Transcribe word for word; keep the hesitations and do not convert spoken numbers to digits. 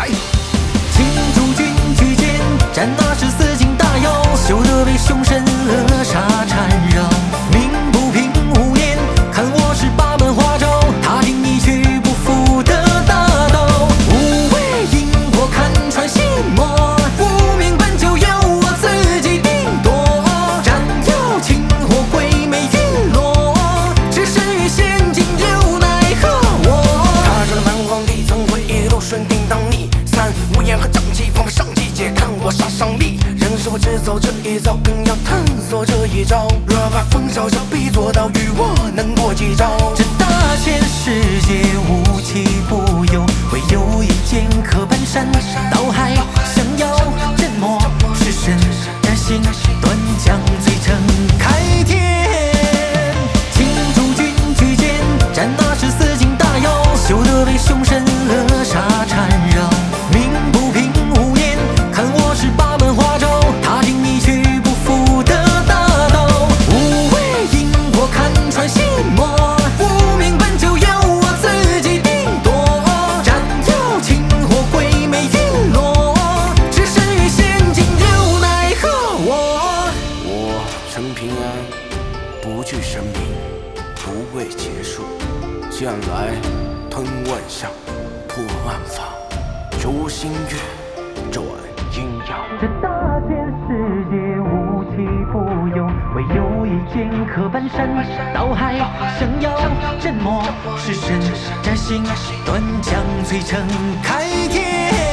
来。 请诸君举剑，斩那是四境大妖，休得为凶神恶煞缠绕。鸣不平无言，看我是八门花招，踏进一去不复的大道。无畏因果看穿心魔，无名本就由我自己定夺。斩妖擒获鬼魅陨落，置身于险境又奈何我。 踏上了蛮荒地，怎会一路顺叮当逆？三无言和瘴气，放个上计，解看我杀伤力。人是我只走这一遭，更要探索这一招。若把风萧萧逼做到，与我能过几招？ 这大千世界无奇不有，唯有一剑可搬山倒海，降妖镇魔，弑神斩心，断将摧城开天。请诸君举剑，斩那是四境大妖，休得为凶神恶煞缠绕。鸣不平无言，看我是八门花招，踏进一去不复的大道。无畏因果看穿心魔，无名本就由我自己定夺。斩妖擒获鬼魅陨落，置身于险境又奈何我。 我陈平安，不惧生命，不畏劫数，将来吞万象，破万法，诛心月，转阴阳。 这大千世界无奇不有，唯有一剑可搬山倒海，降妖镇魔，弑神斩心，断将摧城开天。